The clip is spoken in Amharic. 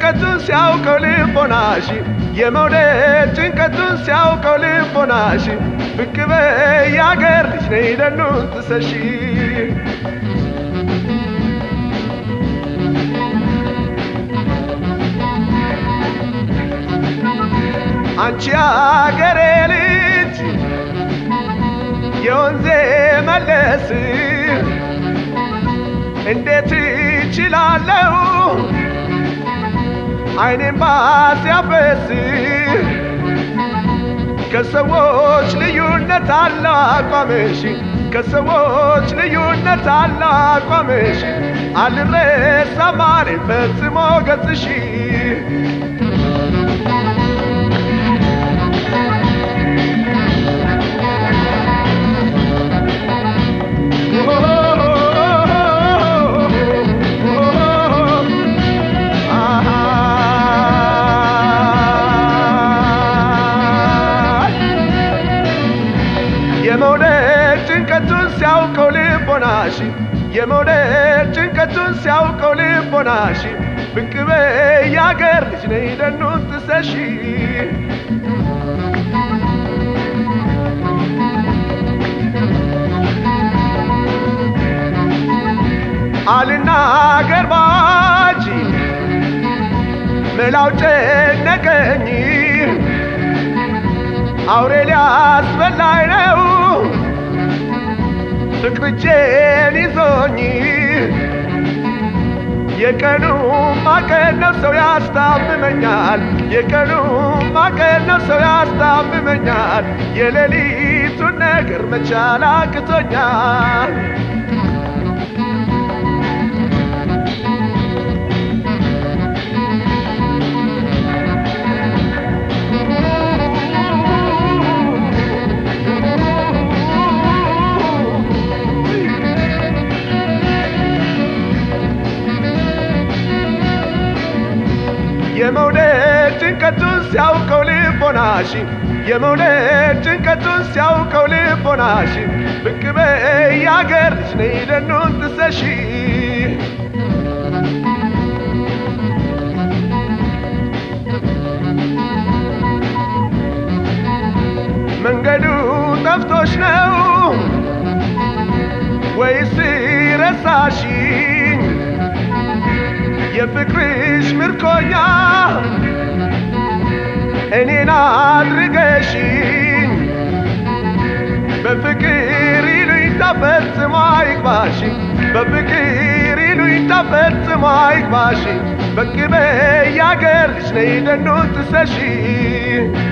ጭንቀቱን ሲያውቀው ልቦናሽ የመውደድ ጭንቀቱን ሲያውቀው ልቦናሽ ብቅ በይ ያገር ልጅ ነይ ደኑን ጥሰሽ አንቺ አገሬ ልጅ የወንዜ መለስ እንዴት እችላለሁ አይኔን ባሲያፈስ ከሰዎች ልዩነት አለው አቋምሽ ከሰዎች ልዩነት አለው አቋምሽ አልረሳም አለኝ ፈጽሞ ገጽሽ የመውደድ ጭንቀቱን ሲያውቀው ልቦናሽ የመውደድ ጭንቀቱን ሲያውቀው ልቦናሽ ብቅ በይ ያገር ልጅ ነይ ደኑን ጥሰሽ አልናገር ባንቺ መላው ጨነቀኝ አውሬ ሊያስበላኝ ነው ፍቅርቼን ይዞኝ የቀኑ ማቀን ነው ሰው ያስታምመኛል የቀኑ ማቀን ነው ሰው ያስታምመኛል የሌሊቱን ነገር መቻል አቅቶኛል የመውደድ ጭንቀቱን ሲያውቀው ልቦናሽ የመውደድ ጭንቀቱን ሲያውቀው ልቦናሽ ብቅ በይ ያገር ልጅ ነይ ደኑን ጥሰሽ መንገዱ ጠፍቶሽ ነው ወይስ ረሳሽኝ የፍቅርሽ ምርኮኛ እኔን አድርገሽኝ በፍቅር ይሉኝታ ፈጽሞ አይግባሽኝ በፍቅር ይሉኝታ ፈጽሞ አይግባሽኝ ብቅ በይ ያገር ልጅ ነይ ደኑን ጥሰሽ